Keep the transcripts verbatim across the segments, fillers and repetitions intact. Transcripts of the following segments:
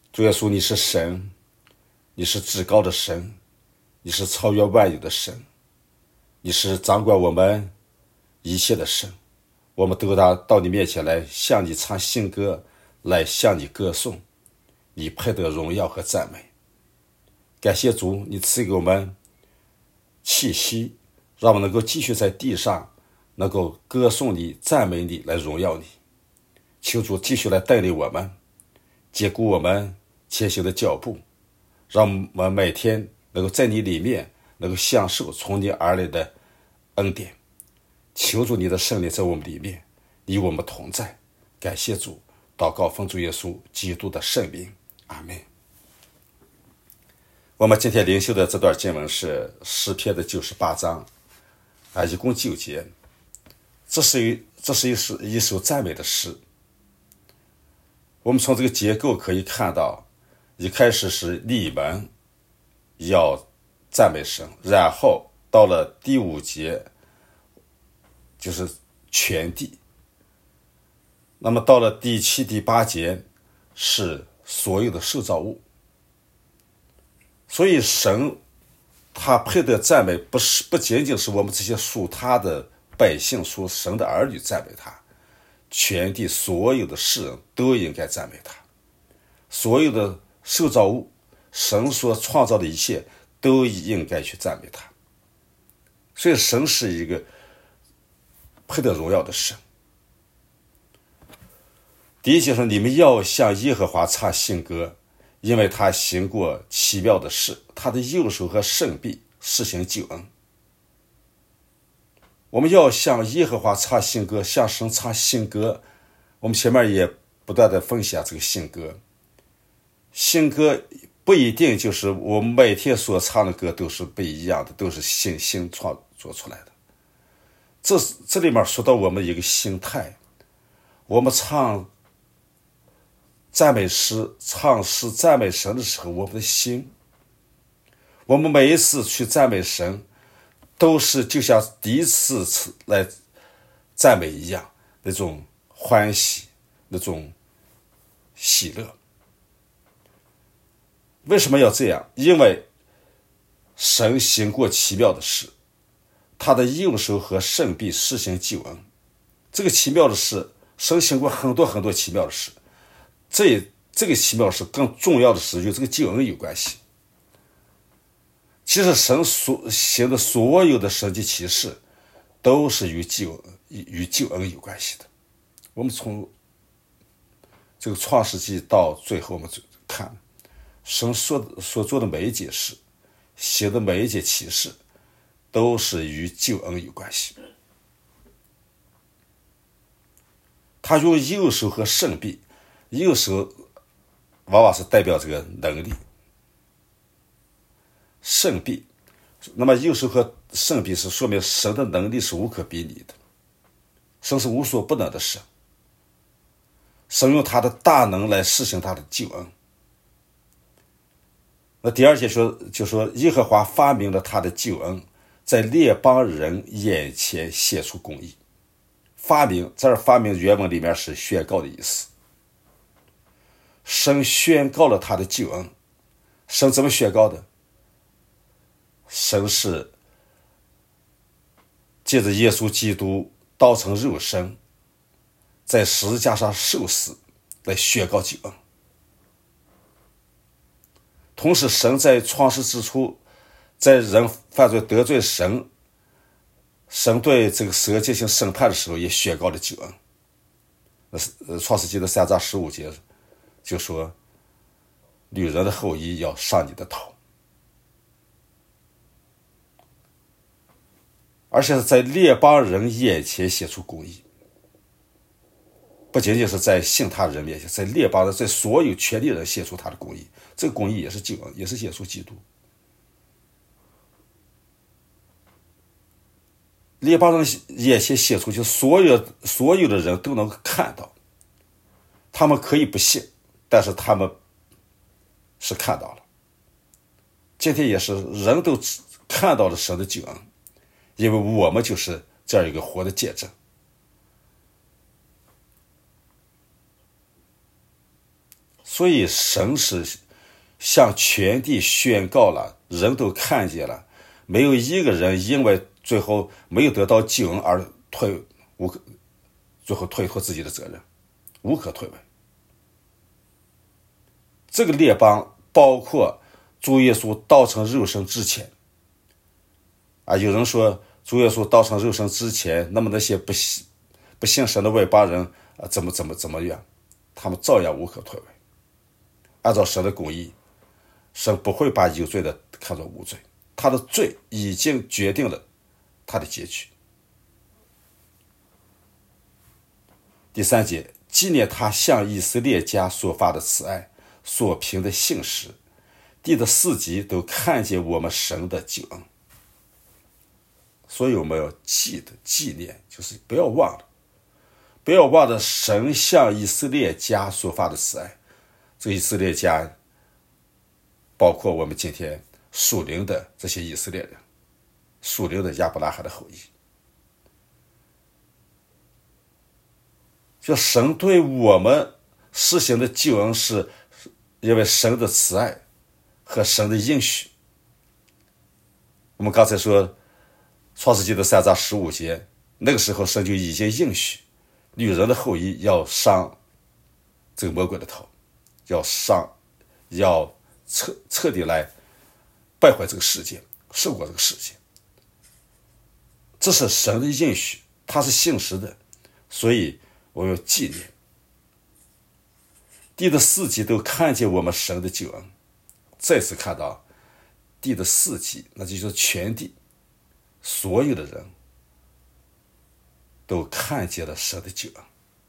主耶稣，你是神，你是至高的神，你是超越万有的神，你是掌管我们一切的神。我们都到到你面前来向你唱新歌，来向你歌颂，你配得荣耀和赞美。感谢主，你赐给我们气息，让我们能够继续在地上能够歌颂你、赞美你，来荣耀你。求主继续来带领我们，坚固我们前行的脚步，让我们每天能够在你里面能够享受从你而来的恩典。求主你的圣灵在我们里面与我们同在。感谢主，祷告奉主耶稣基督的圣名，阿们。我们今天灵修的这段经文是诗篇的九十八章啊，一共九节。这是一这是一首一首赞美的诗。我们从这个结构可以看到，一开始是你们要赞美神，然后到了第五节就是全地，那么到了第七、第八节是所有的受造物。所以神他配得赞美，不是不仅仅是我们这些属他的百姓、属神的儿女赞美他，全地所有的世人都应该赞美他，所有的受造物，神所创造的一切都应该去赞美他。所以神是一个配得荣耀的神。第一节说，你们要向耶和华唱新歌，因为他行过奇妙的事，他的右手和圣臂施行救恩。我们要向耶和华唱新歌，向神唱新歌。我们前面也不断的分享这个新歌。新歌不一定就是我们每天所唱的歌都是不一样的，都是新新创作出来的。这这里面说到我们一个心态，我们唱赞美诗、唱诗赞美神的时候，我们的心，我们每一次去赞美神，都是就像第一次来赞美一样，那种欢喜，那种喜乐。为什么要这样？因为神行过奇妙的事，他的右手和圣臂施行救恩。这个奇妙的事，神行过很多很多奇妙的事，这这个奇妙的事更重要的是与这个救恩有关系。其实神所行的所有的神迹奇事都是与救与救恩有关系的。我们从这个创世纪到最后我们看，神所所做的每一件事，行的每一件奇事，都是与救恩有关系。他用右手和圣臂，右手往往是代表这个能力，圣臂，那么右手和圣臂是说明神的能力是无可比拟的，神是无所不能的神，神用他的大能来实行他的救恩。那第二节说，就说耶和华发明了他的救恩，在列邦人眼前显出公义。发明，这儿发明原文里面是宣告的意思。神宣告了他的救恩。神怎么宣告的？神是借着耶稣基督道成肉身，在十字架上受死来宣告救恩。同时神在创世之初，在人犯罪得罪神，神对这个蛇进行审判的时候也宣告了救恩。创世纪的三章十五节就说，女人的后裔要上你的头。而且是在列邦人眼前显出公义，不仅仅是在信他人面前，在列邦人，在所有全地人显出他的公义。这个公义也是救恩，也是耶稣基督。列邦人眼前显出，就所有所有的人都能看到，他们可以不信，但是他们是看到了。今天也是人都看到了神的救恩，因为我们就是这样一个活的见证。 所以神是向全地宣告了，人都看见了，没有一个人因为最后没有得到救恩而退无可最后推脱自己的责任，无可推诿。这个列邦包括主耶稣道成肉身之前啊，有人说主耶稣道成肉身之前，那么那些不信不信神的外邦人啊，怎么怎么怎么样，他们照样无可推诿。按照神的公义，神不会把有罪的看作无罪，他的罪已经决定了他的结局。第三节，纪念他向以色列家所发的慈爱，所凭的信实，地的四极都看见我们神的救恩。所以我们要记得纪念，就是不要忘了，不要忘了神向以色列家所发的慈爱。这以色列家包括我们今天属灵的这些以色列人，属灵的亚伯拉罕的后裔。就神对我们施行的救恩，是因为神的慈爱和神的应许。我们刚才说创世纪的三章十五节，那个时候神就已经应许女人的后裔要伤这个魔鬼的头，要伤要彻彻底来败坏这个世界，胜过这个世界。这是神的应许，他是信实的，所以我要纪念。地的四极都看见我们神的救恩，再次看到地的四极，那就是全地所有的人都看见了神的救恩。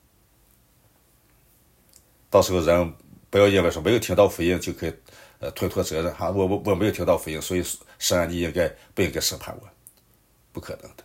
到时候人不要因为说没有听到福音就可以呃推脱责任哈，我我我没有听到福音，所以神啊，你应该不应该审判我？不可能的。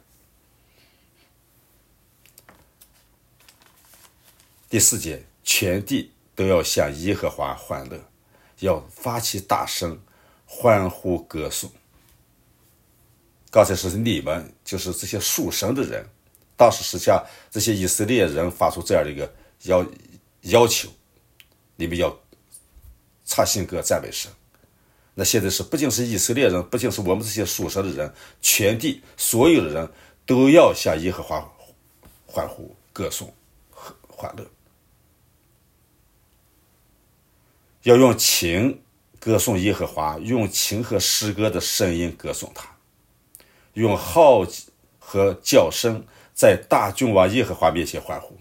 第四节，全地都要向耶和华欢乐，要发起大声欢呼歌颂。刚才是你们，就是这些属神的人，当时是向这些以色列人发出这样的一个要要求，你们要唱新歌赞美神。那现在是不仅是以色列人，不仅是我们这些属神的人，全地所有的人都要向耶和华欢呼歌颂欢乐，要用琴歌颂耶和华，用琴和诗歌的声音歌颂他，用号和叫声在大君王耶和华面前欢呼。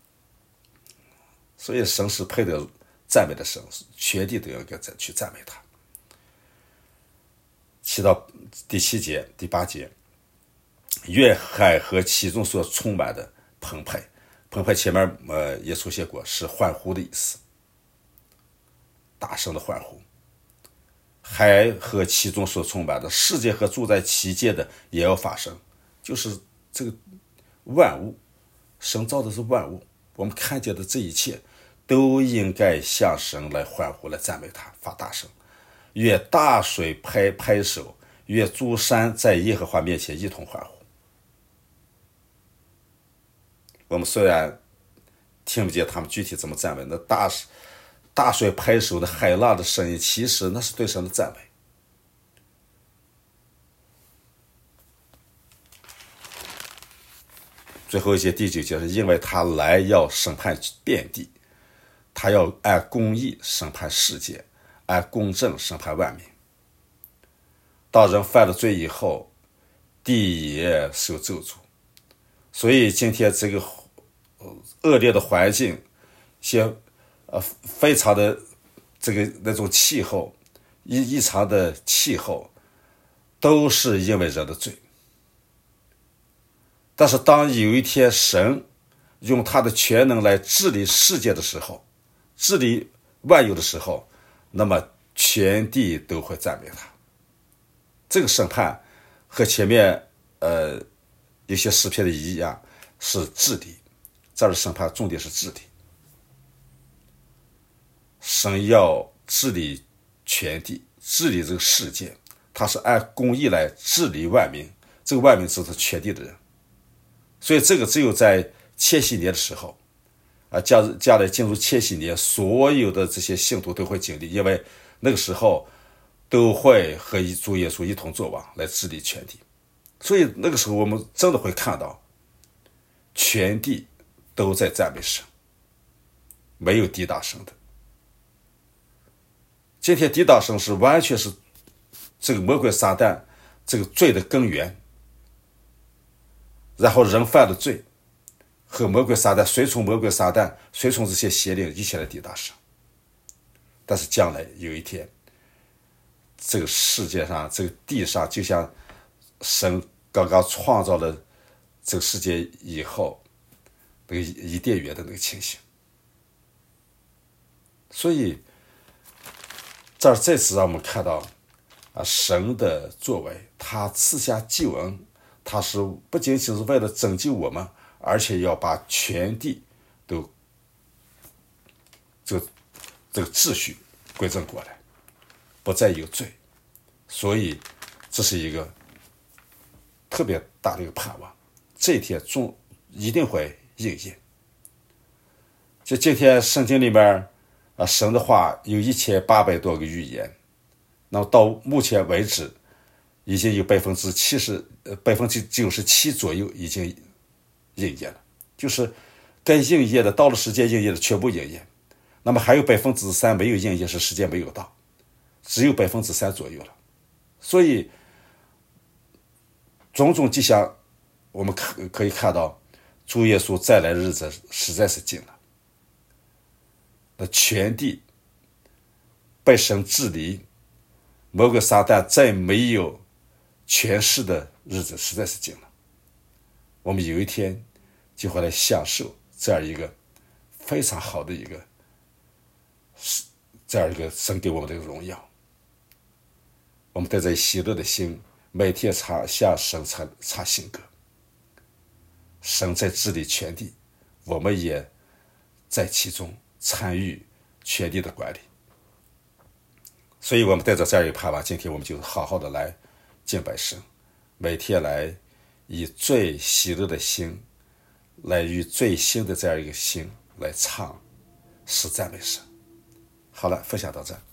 所以神是配得赞美的神，全地都要该去赞美他。七到第七节第八节，愿海和其中所充满的澎湃，澎湃前面呃也出现过，是欢呼的意思，大声的欢呼。海和其中所充满的，世界和住在其间的也要发生，就是这个万物，神造的是万物，我们看见的这一切都应该向神来欢呼，来赞美他，发大声。愿大水拍拍手，愿诸山在耶和华面前一同欢呼。我们虽然听不见他们具体怎么赞美，那大大水拍手的海浪的声音，其实那是对神的赞美。最后一节第九节是因为他来要审判遍地，他要按公义审判世界，按公正审判万民。当人犯了罪以后，地也受咒诅。所以今天这个恶劣的环境，些呃非常的这个那种气候，异异常的气候，都是因为人的罪。但是当有一天神用他的全能来治理世界的时候，治理万有的时候，那么全地都会赞美他。这个审判和前面呃有些诗篇的一样，是治理，这儿的审判重点是治理。神要治理全地，治理这个世界，他是按公义来治理万民，这个万民指的是全地的人。所以这个只有在千禧年的时候， 啊，将将来进入千禧年，所有的这些信徒都会经历，因为那个时候都会和主耶稣一同作王来治理全地，所以那个时候我们真的会看到全地都在赞美神，没有抵挡神的。今天抵挡神是完全是这个魔鬼撒旦这个罪的根源，然后人犯了罪，和魔鬼撒旦随从魔鬼撒旦随从这些邪灵一起来抵挡神。但是将来有一天，这个世界上这个地上就像神刚刚创造了这个世界以后那个伊甸园的那个情形。所以这儿再次让我们看到啊，神的作为，他赐下救恩，他是不仅仅是为了拯救我们，而且要把全地都这个这个秩序归正过来，不再有罪。所以这是一个特别大的一个盼望，这一天终一定会应验。就今天圣经里面啊，神的话有一千八百多个预言，那么到目前为止，已经有百分之七十、呃百分之九十七左右已经应验了，就是该应验的到了时间应验的全部应验，那么还有百分之三没有应验，是时间没有到，只有百分之三左右了。所以种种迹象，我们可可以看到，主耶稣再来日子实在是近了。那全地被神治理，魔鬼撒旦再没有权势的日子实在是近了。我们有一天就会来享受这样一个非常好的一个这样一个神给我们的荣耀。我们带着喜乐的心，每天唱向神唱唱新歌。神在治理全地，我们也在其中参与全地的管理。所以我们带着这样一个盼望，今天我们就好好的来敬拜神，每天来以最喜乐的心，来与最新的这样一个心来唱诗赞美神。好了，分享到这。